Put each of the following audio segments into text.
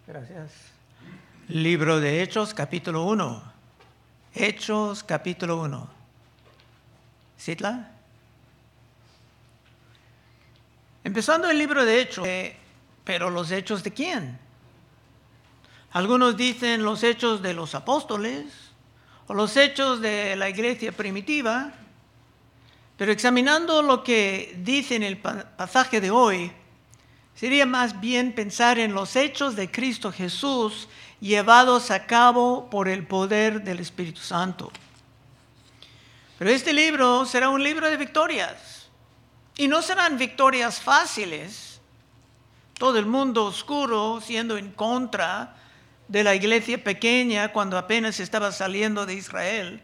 Gracias. Libro de Hechos, capítulo 1. Hechos, capítulo 1. ¿Citla? Empezando el libro de Hechos, pero ¿los hechos de quién? Algunos dicen los hechos de los apóstoles o los hechos de la iglesia primitiva, pero examinando lo que dice en el pasaje de hoy, sería más bien pensar en los hechos de Cristo Jesús llevados a cabo por el poder del Espíritu Santo. Pero este libro será un libro de victorias, y no serán victorias fáciles. Todo el mundo oscuro siendo en contra de la iglesia pequeña cuando apenas estaba saliendo de Israel.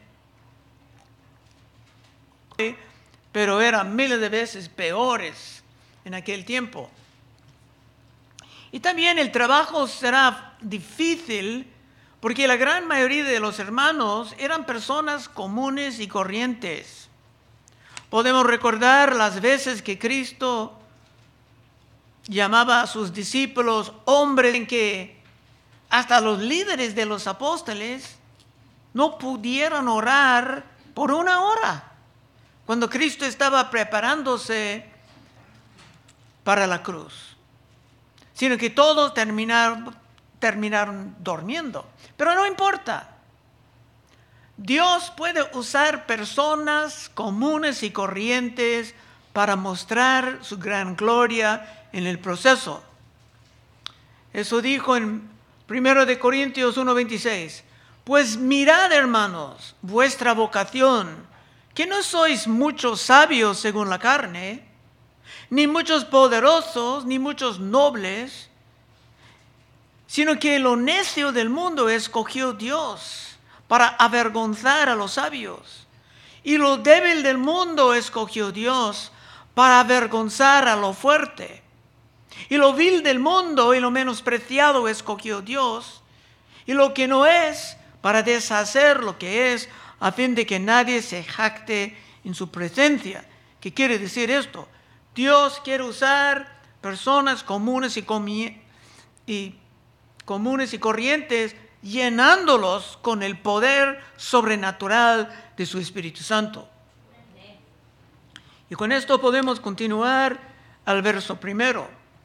Pero eran miles de veces peores en aquel tiempo. Y también el trabajo será difícil porque la gran mayoría de los hermanos eran personas comunes y corrientes. Podemos recordar las veces que Cristo llamaba a sus discípulos hombres en que hasta los líderes de los apóstoles no pudieron orar por una hora cuando Cristo estaba preparándose para la cruz, sino que todos terminaron durmiendo. Pero no importa. Dios puede usar personas comunes y corrientes para mostrar su gran gloria en el proceso. Eso dijo en 1 Corintios 1:26. Pues mirad, hermanos, vuestra vocación, que no sois muchos sabios según la carne, ni muchos poderosos, ni muchos nobles, sino que lo necio del mundo escogió Dios para avergonzar a los sabios, y lo débil del mundo escogió Dios para avergonzar a lo fuerte, y lo vil del mundo y lo menospreciado escogió Dios, y lo que no es para deshacer lo que es, a fin de que nadie se jacte en su presencia. ¿Qué quiere decir esto? Dios quiere usar personas comunes y corrientes, llenándolos con el poder sobrenatural de su Espíritu Santo. Y con esto podemos continuar al verso 1.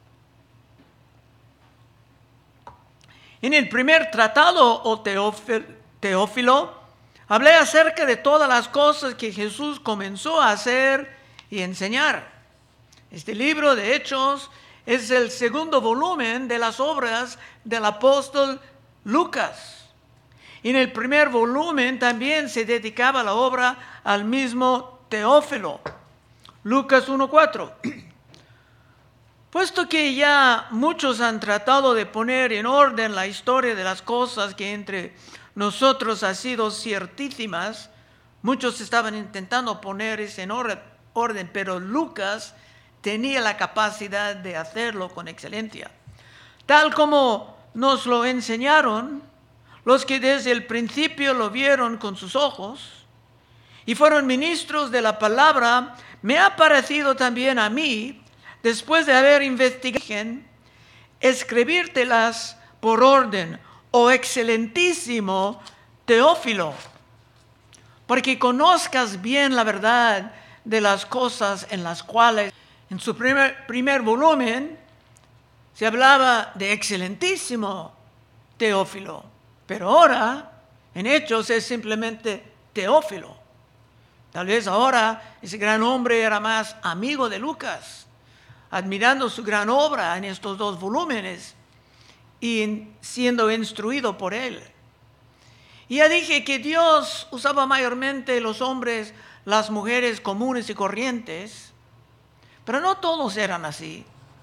En el primer tratado, o Teófilo, hablé acerca de todas las cosas que Jesús comenzó a hacer y enseñar. Este libro de Hechos es el segundo volumen de las obras del apóstol Lucas. Y en el primer volumen también se dedicaba la obra al mismo Teófilo. Lucas 1:4. Puesto que ya muchos han tratado de poner en orden la historia de las cosas que entre nosotros han sido ciertísimas, muchos estaban intentando poner eso en orden, pero Lucas tenía la capacidad de hacerlo con excelencia. Tal como nos lo enseñaron los que desde el principio lo vieron con sus ojos y fueron ministros de la palabra, me ha parecido también a mí, después de haber investigado, escribírtelas por orden, oh excelentísimo Teófilo, porque conozcas bien la verdad de las cosas en las cuales en su primer volumen se hablaba de excelentísimo Teófilo, pero ahora en Hechos es simplemente Teófilo. Tal vez ahora ese gran hombre era más amigo de Lucas, admirando su gran obra en estos dos volúmenes y siendo instruido por él. Y ya dije que Dios usaba mayormente los hombres, las mujeres comunes y corrientes, pero no todos eran así.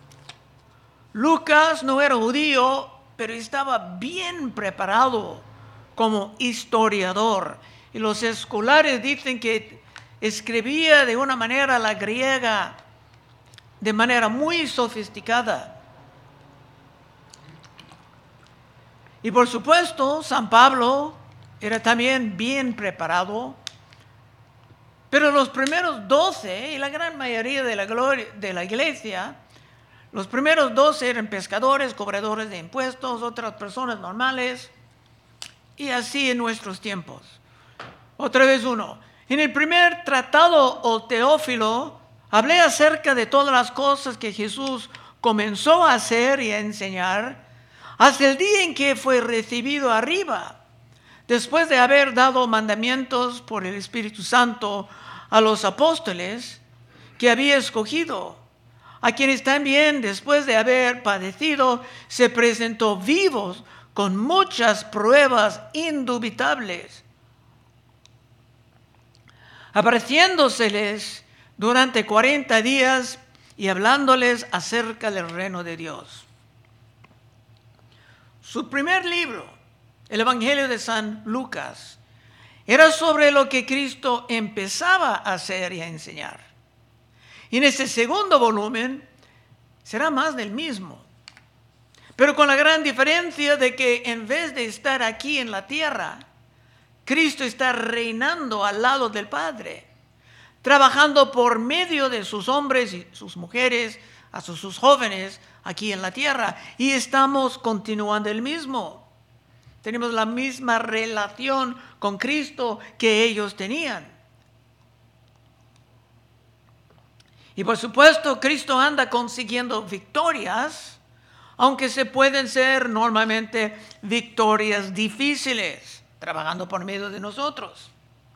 Lucas no era judío, pero estaba bien preparado como historiador. Y los escolares dicen que escribía de una manera la griega, de manera muy sofisticada. Y por supuesto, San Pablo era también bien preparado. Pero los primeros 12 y la gran mayoría de la iglesia Los primeros 12 eran pescadores, cobradores de impuestos, otras personas normales, y así en nuestros tiempos. Otra vez uno. En el primer tratado o Teófilo, hablé acerca de todas las cosas que Jesús comenzó a hacer y a enseñar hasta el día en que fue recibido arriba, después de haber dado mandamientos por el Espíritu Santo a los apóstoles que había escogido, a quienes también, después de haber padecido, se presentó vivos con muchas pruebas indubitables, apareciéndoseles durante 40 días y hablándoles acerca del reino de Dios. Su primer libro, el Evangelio de San Lucas, era sobre lo que Cristo empezaba a hacer y a enseñar. Y en este segundo volumen será más del mismo, pero con la gran diferencia de que en vez de estar aquí en la tierra, Cristo está reinando al lado del Padre, trabajando por medio de sus hombres y sus mujeres, hasta sus jóvenes aquí en la tierra, y estamos continuando el mismo. Tenemos la misma relación con Cristo que ellos tenían. Y por supuesto, Cristo anda consiguiendo victorias, aunque se pueden ser normalmente victorias difíciles, trabajando por medio de nosotros.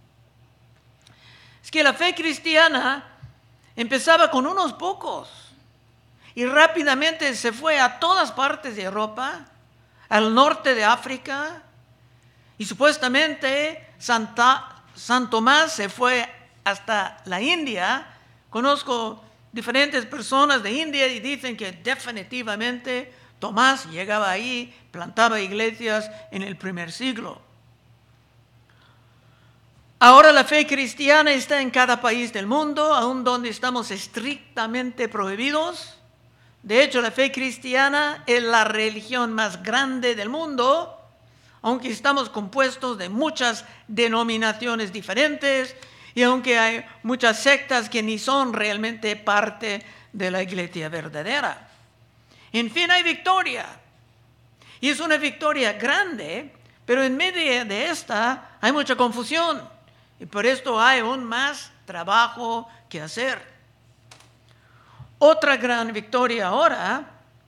Es que la fe cristiana empezaba con unos pocos y rápidamente se fue a todas partes de Europa, al norte de África, y supuestamente San Tomás se fue hasta la India. Conozco diferentes personas de India y dicen que definitivamente Tomás llegaba ahí, plantaba iglesias en el primer siglo. Ahora la fe cristiana está en cada país del mundo, aun donde estamos estrictamente prohibidos. De hecho, la fe cristiana es la religión más grande del mundo, aunque estamos compuestos de muchas denominaciones diferentes y aunque hay muchas sectas que ni son realmente parte de la iglesia verdadera. En fin, hay victoria. Y es una victoria grande, pero en medio de esta hay mucha confusión. Y por esto hay aún más trabajo que hacer. Otra gran victoria ahora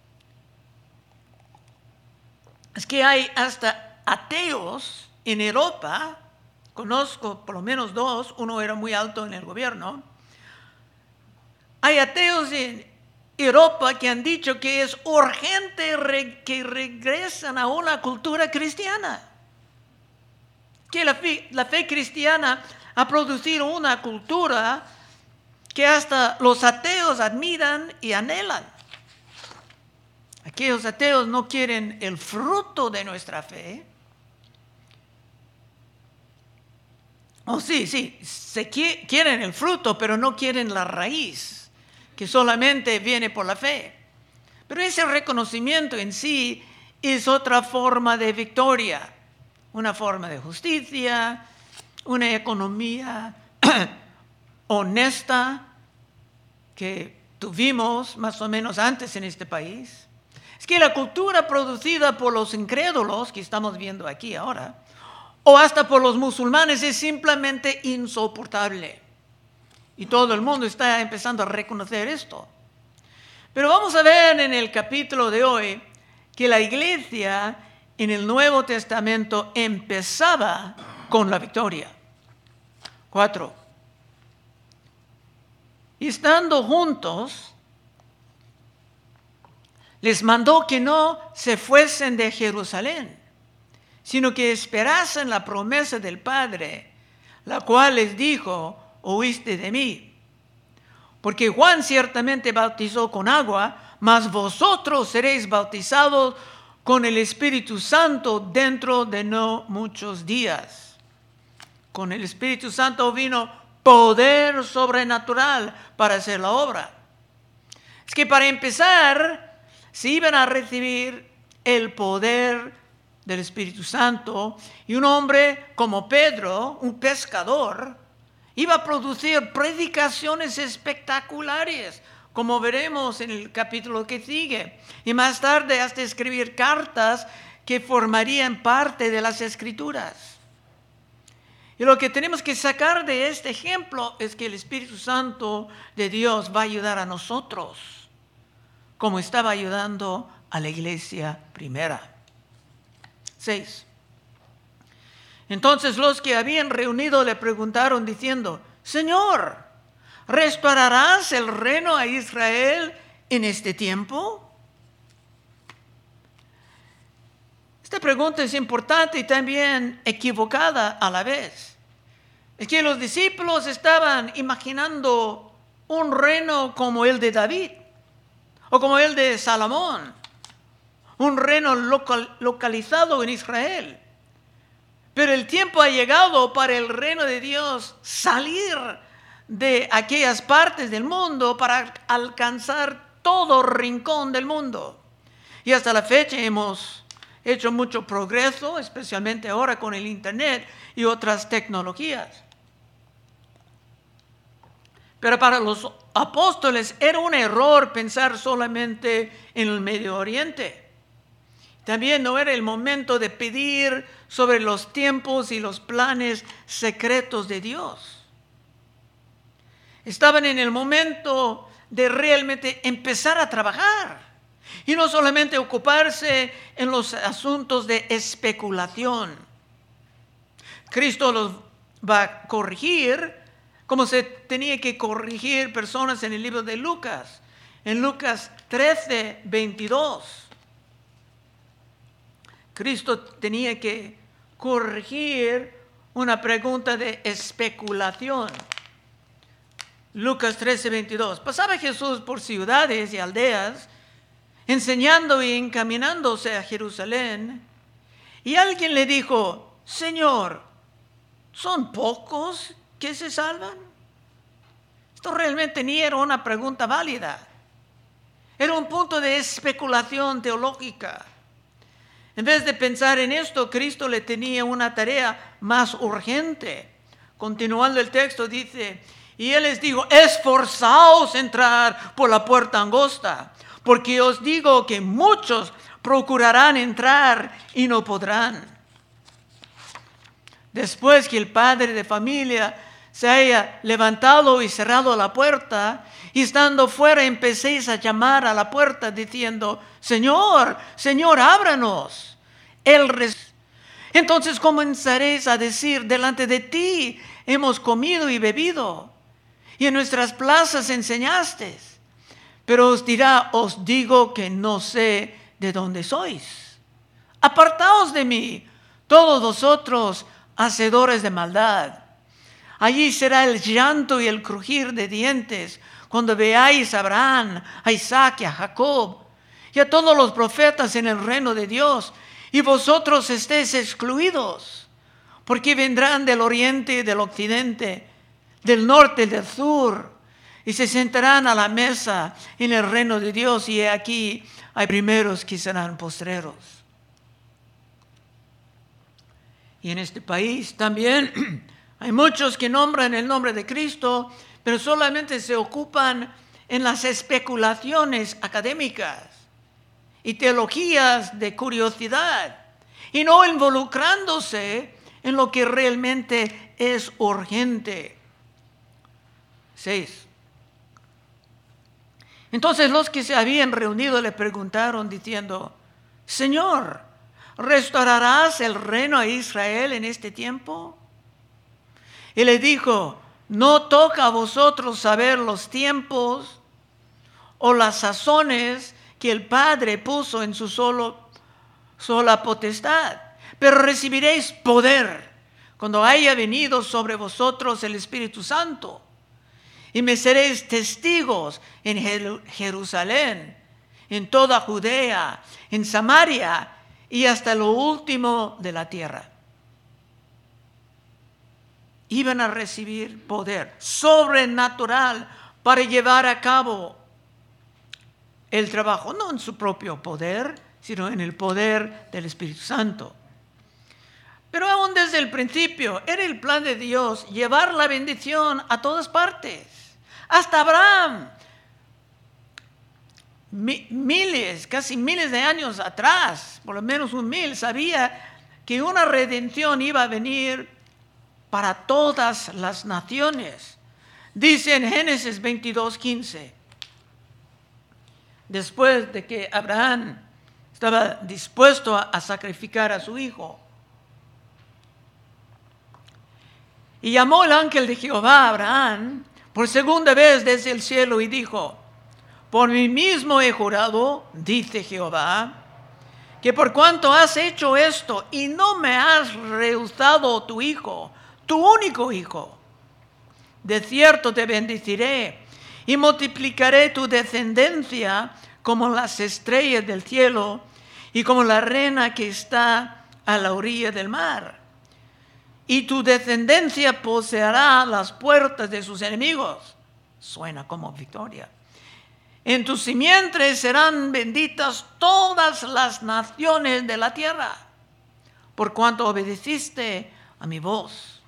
es que hay hasta ateos en Europa. Conozco por lo menos dos, uno era muy alto en el gobierno. Hay ateos en Europa que han dicho que es urgente que regresen a una cultura cristiana. Que la fe cristiana ha producido una cultura que hasta los ateos admiran y anhelan. Aquellos ateos no quieren el fruto de nuestra fe. Quieren el fruto, pero no quieren la raíz, que solamente viene por la fe. Pero ese reconocimiento en sí es otra forma de victoria. Una forma de justicia, una economía honesta que tuvimos más o menos antes en este país. Es que la cultura producida por los incrédulos que estamos viendo aquí ahora, o hasta por los musulmanes, es simplemente insoportable. Y todo el mundo está empezando a reconocer esto. Pero vamos a ver en el capítulo de hoy que la iglesia en el Nuevo Testamento empezaba con la victoria. 4. Y estando juntos, les mandó que no se fuesen de Jerusalén, sino que esperasen la promesa del Padre, la cual les dijo: oíste de mí. Porque Juan ciertamente bautizó con agua, mas vosotros seréis bautizados con el Espíritu Santo dentro de no muchos días. Con el Espíritu Santo vino poder sobrenatural para hacer la obra. Es que para empezar, se iban a recibir el poder del Espíritu Santo, y un hombre como Pedro, un pescador, iba a producir predicaciones espectaculares como veremos en el capítulo que sigue, y más tarde hasta escribir cartas que formarían parte de las Escrituras. Y lo que tenemos que sacar de este ejemplo es que el Espíritu Santo de Dios va a ayudar a nosotros, como estaba ayudando a la iglesia primera. 6. Entonces los que habían reunido le preguntaron diciendo: Señor, ¿restaurarás el reino a Israel en este tiempo? Esta pregunta es importante y también equivocada a la vez. Es que los discípulos estaban imaginando un reino como el de David o como el de Salomón, un reino localizado en Israel. Pero el tiempo ha llegado para el reino de Dios salir de aquellas partes del mundo para alcanzar todo rincón del mundo. Y hasta la fecha hemos hecho mucho progreso, especialmente ahora con el Internet y otras tecnologías. Pero para los apóstoles era un error pensar solamente en el Medio Oriente. También no era el momento de pedir sobre los tiempos y los planes secretos de Dios. Estaban en el momento de realmente empezar a trabajar y no solamente ocuparse en los asuntos de especulación. Cristo los va a corregir como se tenía que corregir personas en el libro de Lucas, en Lucas 13, 22. Cristo tenía que corregir una pregunta de especulación. Lucas 13, 22. Pasaba Jesús por ciudades y aldeas, enseñando y encaminándose a Jerusalén. Y alguien le dijo: Señor, ¿son pocos que se salvan? Esto realmente ni era una pregunta válida. Era un punto de especulación teológica. En vez de pensar en esto, Cristo le tenía una tarea más urgente. Continuando el texto dice: y Él les dijo: esforzaos a entrar por la puerta angosta, porque os digo que muchos procurarán entrar y no podrán. Después que el padre de familia se haya levantado y cerrado la puerta, y estando fuera empecéis a llamar a la puerta diciendo: Señor, Señor, ábranos. Entonces comenzaréis a decir: delante de ti hemos comido y bebido, y en nuestras plazas enseñaste. Pero os dirá: os digo que no sé de dónde sois. Apartaos de mí, todos vosotros hacedores de maldad. Allí será el llanto y el crujir de dientes cuando veáis a Abraham, a Isaac y a Jacob y a todos los profetas en el reino de Dios, y vosotros estéis excluidos, porque vendrán del oriente y del occidente, del norte y del sur, y se sentarán a la mesa en el reino de Dios, y he aquí hay primeros que serán postreros. Y en este país también hay muchos que nombran el nombre de Cristo, pero solamente se ocupan en las especulaciones académicas y teologías de curiosidad, y no involucrándose en lo que realmente es urgente. 6. Entonces los que se habían reunido le preguntaron diciendo: Señor, ¿restaurarás el reino a Israel en este tiempo? Y le dijo: no toca a vosotros saber los tiempos o las sazones que el Padre puso en su sola potestad, pero recibiréis poder cuando haya venido sobre vosotros el Espíritu Santo, y me seréis testigos en Jerusalén, en toda Judea, en Samaria y hasta lo último de la tierra. Iban a recibir poder sobrenatural para llevar a cabo el trabajo, no en su propio poder, sino en el poder del Espíritu Santo. Pero aún desde el principio era el plan de Dios llevar la bendición a todas partes. Hasta Abraham miles, casi miles de años atrás, por lo menos 1000, sabía que una redención iba a venir para todas las naciones. Dice en Génesis 22:15, después de que Abraham estaba dispuesto a sacrificar a su hijo, y llamó el ángel de Jehová a Abraham por segunda vez desde el cielo y dijo: por mí mismo he jurado, dice Jehová, que por cuanto has hecho esto y no me has rehusado tu hijo, tu único hijo, de cierto te bendeciré y multiplicaré tu descendencia como las estrellas del cielo y como la arena que está a la orilla del mar. Y tu descendencia poseerá las puertas de sus enemigos. Suena como victoria. En tus simientes serán benditas todas las naciones de la tierra, por cuanto obedeciste a mi voz.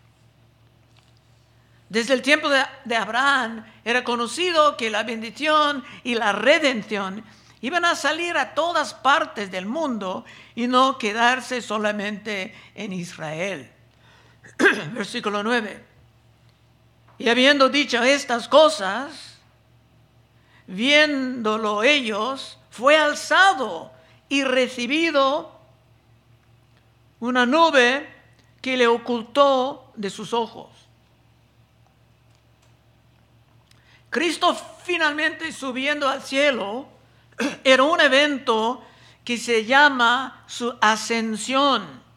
Desde el tiempo de Abraham era conocido que la bendición y la redención iban a salir a todas partes del mundo y no quedarse solamente en Israel. Versículo 9. Y habiendo dicho estas cosas, viéndolo ellos, fue alzado y recibido una nube que le ocultó de sus ojos. Cristo finalmente subiendo al cielo era un evento que se llama su ascensión.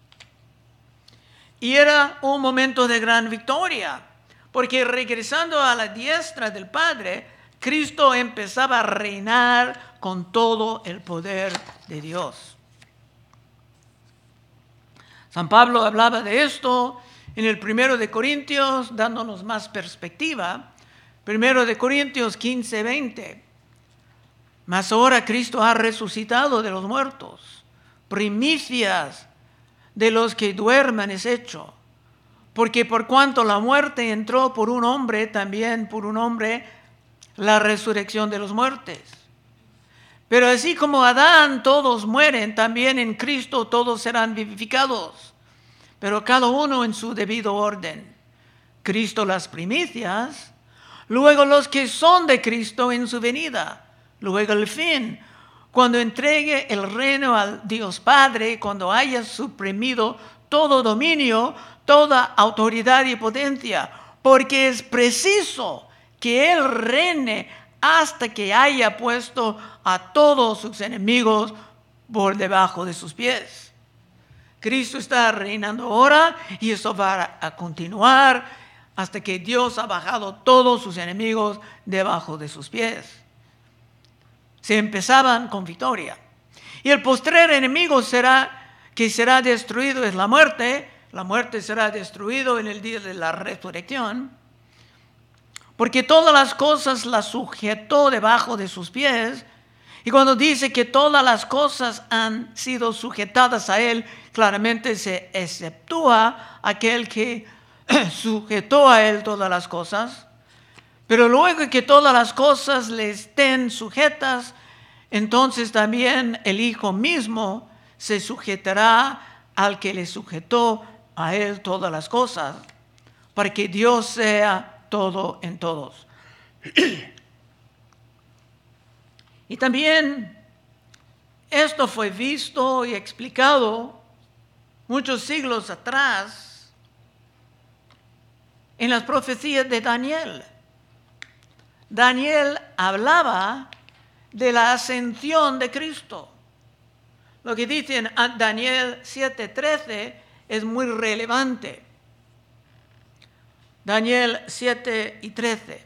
Y era un momento de gran victoria, porque regresando a la diestra del Padre, Cristo empezaba a reinar con todo el poder de Dios. San Pablo hablaba de esto en el 1 de Corintios, dándonos más perspectiva. 1 de Corintios 15:20. Mas ahora Cristo ha resucitado de los muertos, primicias de los que duermen es hecho. Porque por cuanto la muerte entró por un hombre, también por un hombre la resurrección de los muertos. Pero así como Adán todos mueren, también en Cristo todos serán vivificados, pero cada uno en su debido orden. Cristo las primicias, luego los que son de Cristo en su venida, luego el fin, cuando entregue el reino al Dios Padre, cuando haya suprimido todo dominio, toda autoridad y potencia, porque es preciso que Él reine hasta que haya puesto a todos sus enemigos por debajo de sus pies. Cristo está reinando ahora y eso va a continuar hasta que Dios ha bajado todos sus enemigos debajo de sus pies. Se empezaban con victoria. Y el postrer enemigo que será destruido es la muerte. La muerte será destruido en el día de la resurrección. Porque todas las cosas las sujetó debajo de sus pies. Y cuando dice que todas las cosas han sido sujetadas a Él, claramente se exceptúa aquel que sujetó a Él todas las cosas. Pero luego que todas las cosas le estén sujetas, entonces también el Hijo mismo se sujetará al que le sujetó a Él todas las cosas, para que Dios sea todo en todos. Y también esto fue visto y explicado muchos siglos atrás en las profecías de Daniel. Daniel hablaba de la ascensión de Cristo. Lo que dice en Daniel 7:13 es muy relevante. Daniel 7:13.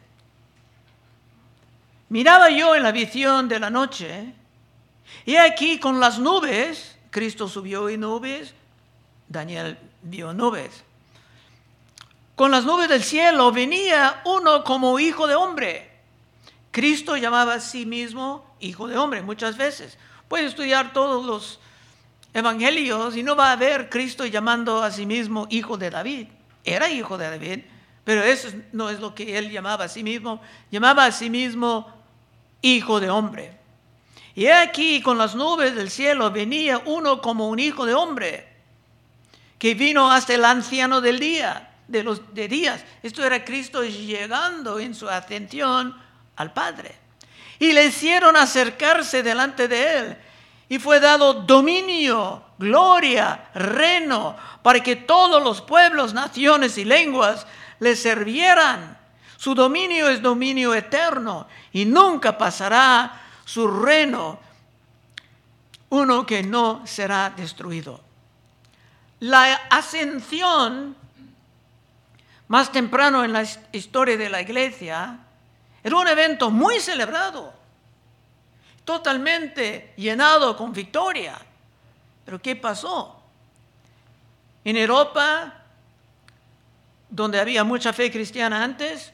Miraba yo en la visión de la noche, y aquí con las nubes, Cristo subió en nubes, Daniel vio nubes. Con las nubes del cielo venía uno como hijo de hombre. Cristo llamaba a sí mismo hijo de hombre muchas veces. Puede estudiar todos los evangelios y no va a ver Cristo llamando a sí mismo hijo de David. Era hijo de David, pero eso no es lo que él llamaba a sí mismo. Llamaba a sí mismo hijo de hombre. Y he aquí con las nubes del cielo venía uno como un hijo de hombre, que vino hasta el anciano del día, de días. Esto era Cristo llegando en su ascensión al Padre. Y le hicieron acercarse delante de él. Y fue dado dominio, gloria, reino, para que todos los pueblos, naciones y lenguas le sirvieran. Su dominio es dominio eterno y nunca pasará su reino, uno que no será destruido. La ascensión, más temprano en la historia de la iglesia, era un evento muy celebrado, totalmente llenado con victoria. Pero ¿qué pasó? En Europa, donde había mucha fe cristiana antes,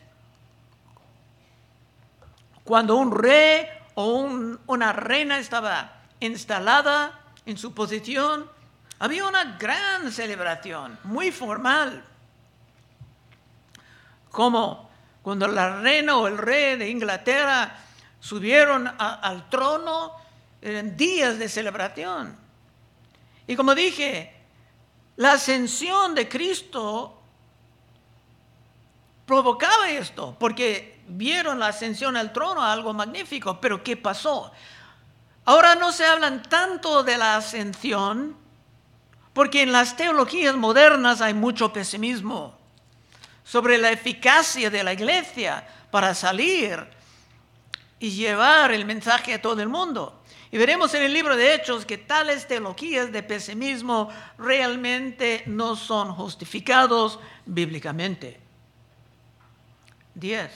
cuando un rey o una reina estaba instalada en su posición, había una gran celebración, muy formal. Como cuando la reina o el rey de Inglaterra subieron al trono, eran días de celebración. Y como dije, la ascensión de Cristo provocaba esto, porque vieron la ascensión al trono, algo magnífico. Pero ¿qué pasó? Ahora no se hablan tanto de la ascensión, porque en las teologías modernas hay mucho pesimismo sobre la eficacia de la iglesia para salir y llevar el mensaje a todo el mundo. Y veremos en el libro de Hechos que tales teologías de pesimismo realmente no son justificados bíblicamente. 10.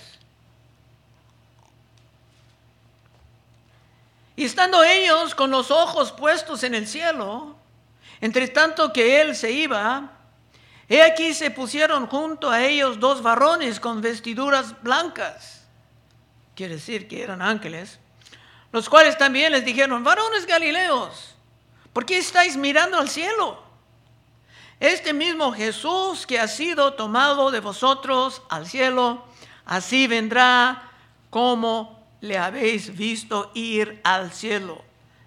Y estando ellos con los ojos puestos en el cielo, entre tanto que él se iba, he aquí se pusieron junto a ellos dos varones con vestiduras blancas, quiere decir que eran ángeles, los cuales también les dijeron: varones galileos, ¿por qué estáis mirando al cielo? Este mismo Jesús que ha sido tomado de vosotros al cielo, así vendrá como le habéis visto ir al cielo.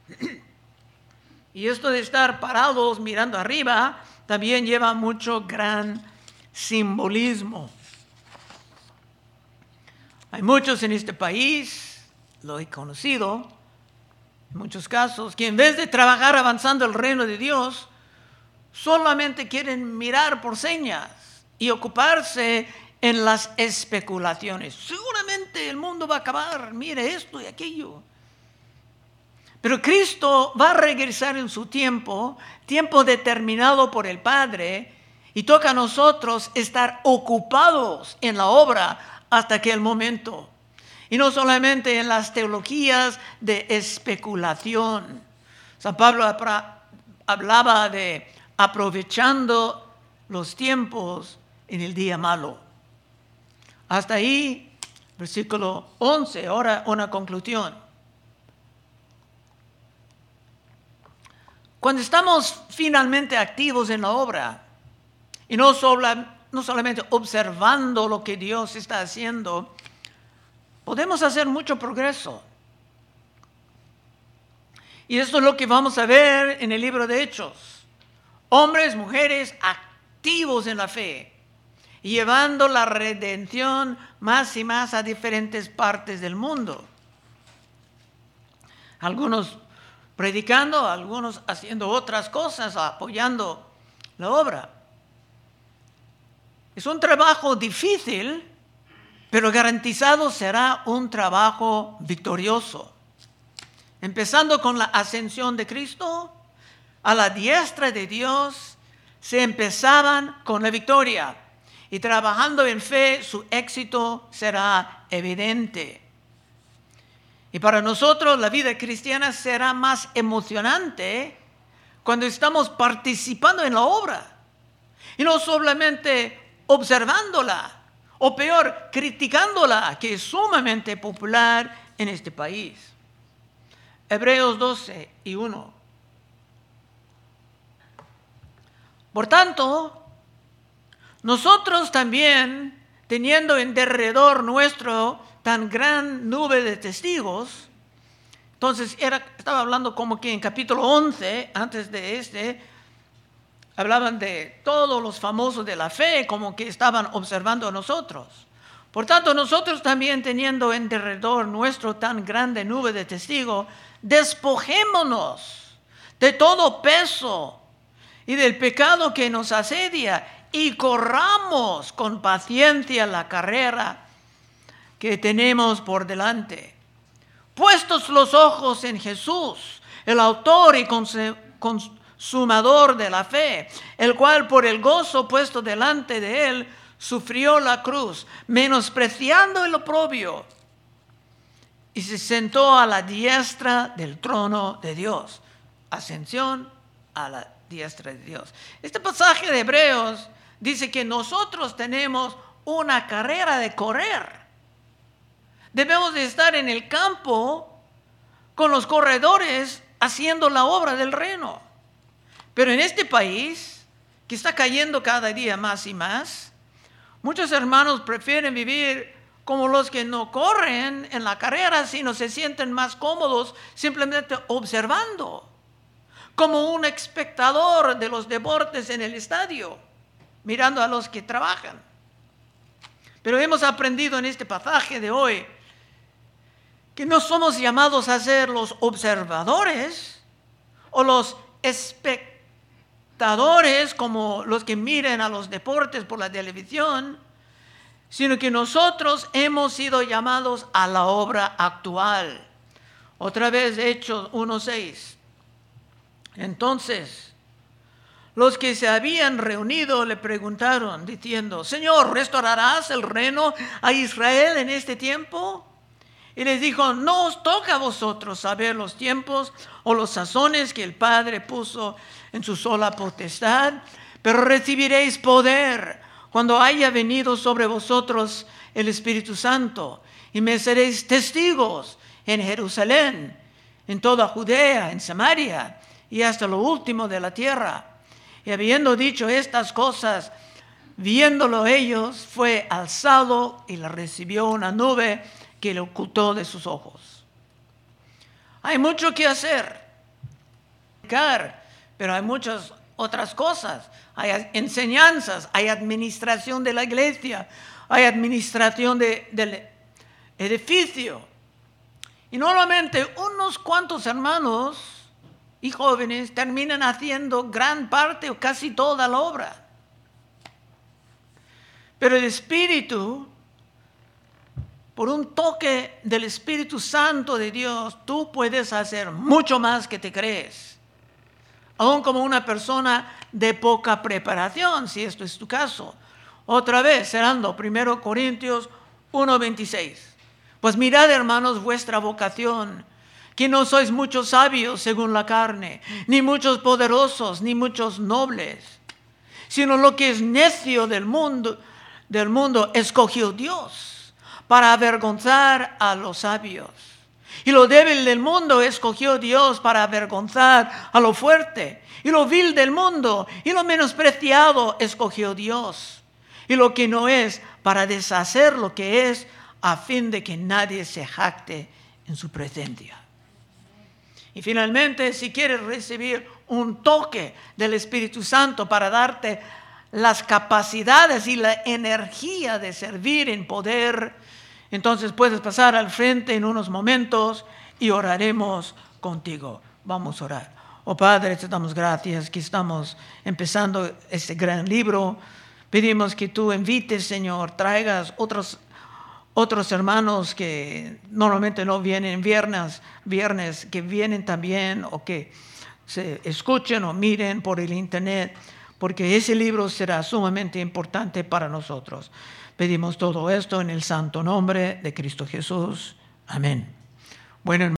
Y esto de estar parados mirando arriba también lleva mucho gran simbolismo. Hay muchos en este país, lo he conocido, en muchos casos, que en vez de trabajar avanzando el reino de Dios, solamente quieren mirar por señas y ocuparse en las especulaciones. Seguramente el mundo va a acabar, mire esto y aquello. Pero Cristo va a regresar en su tiempo determinado por el Padre, y toca a nosotros estar ocupados en la obra hasta aquel momento. Y no solamente en las teologías de especulación. San Pablo hablaba de aprovechando los tiempos en el día malo. Hasta ahí, versículo 11, ahora una conclusión. Cuando estamos finalmente activos en la obra, y no solamente observando lo que Dios está haciendo, podemos hacer mucho progreso. Y esto es lo que vamos a ver en el libro de Hechos. Hombres, mujeres activos en la fe, llevando la redención más y más a diferentes partes del mundo. Algunos predicando, algunos haciendo otras cosas, apoyando la obra. Es un trabajo difícil, pero garantizado será un trabajo victorioso. Empezando con la ascensión de Cristo, a la diestra de Dios se empezaban con la victoria. Y trabajando en fe, su éxito será evidente. Y para nosotros la vida cristiana será más emocionante cuando estamos participando en la obra. Y no solamente observándola, o peor, criticándola, que es sumamente popular en este país. Hebreos 12 y 1. Por tanto, nosotros también, teniendo en derredor nuestro tan gran nube de testigos. Entonces estaba hablando como que en capítulo 11, antes de hablaban de todos los famosos de la fe, como que estaban observando a nosotros. Por tanto, nosotros también, teniendo en derredor nuestro tan grande nube de testigos, despojémonos de todo peso y del pecado que nos asedia, y corramos con paciencia la carrera que tenemos por delante. Puestos los ojos en Jesús, el autor y consumador de la fe, el cual por el gozo puesto delante de él sufrió la cruz, menospreciando el oprobio, y se sentó a la diestra del trono de Dios. Ascensión a la diestra de Dios. Este pasaje de Hebreos dice que nosotros tenemos una carrera de correr. Debemos de estar en el campo con los corredores haciendo la obra del reino. Pero en este país, que está cayendo cada día más y más, muchos hermanos prefieren vivir como los que no corren en la carrera, sino se sienten más cómodos simplemente observando, como un espectador de los deportes en el estadio, mirando a los que trabajan. Pero hemos aprendido en este pasaje de hoy que no somos llamados a ser los observadores o los espectadores como los que miran a los deportes por la televisión, sino que nosotros hemos sido llamados a la obra actual. Otra vez, Hechos 1:6. Entonces, los que se habían reunido le preguntaron, diciendo: Señor, ¿restaurarás el reino a Israel en este tiempo? Y les dijo: no os toca a vosotros saber los tiempos o los sazones que el Padre puso en su sola potestad, pero recibiréis poder cuando haya venido sobre vosotros el Espíritu Santo, y me seréis testigos en Jerusalén, en toda Judea, en Samaria y hasta lo último de la tierra. Y habiendo dicho estas cosas, viéndolo ellos, fue alzado y le recibió una nube que le ocultó de sus ojos. Hay mucho que hacer, pero hay muchas otras cosas. Hay enseñanzas, hay administración de la iglesia, hay administración del edificio. Y normalmente unos cuantos hermanos y jóvenes terminan haciendo gran parte o casi toda la obra. Pero el Espíritu, por un toque del Espíritu Santo de Dios, tú puedes hacer mucho más que te crees. Aún como una persona de poca preparación, si esto es tu caso. Otra vez, cerrando, 1 Corintios 1:26. Pues mirad, hermanos, vuestra vocación, que no sois muchos sabios según la carne, ni muchos poderosos, ni muchos nobles, sino lo que es necio del mundo escogió Dios para avergonzar a los sabios. Y lo débil del mundo escogió Dios para avergonzar a lo fuerte. Y lo vil del mundo y lo menospreciado escogió Dios. Y lo que no es, para deshacer lo que es, a fin de que nadie se jacte en su presencia. Y finalmente, si quieres recibir un toque del Espíritu Santo para darte las capacidades y la energía de servir en poder, entonces puedes pasar al frente en unos momentos y oraremos contigo. Vamos a orar. Oh Padre, te damos gracias que estamos empezando este gran libro. Pedimos que tú invites, Señor, traigas otros hermanos que normalmente no vienen viernes, que vienen también, o que se escuchen o miren por el internet, porque ese libro será sumamente importante para nosotros. Pedimos todo esto en el santo nombre de Cristo Jesús. Amén. Bueno,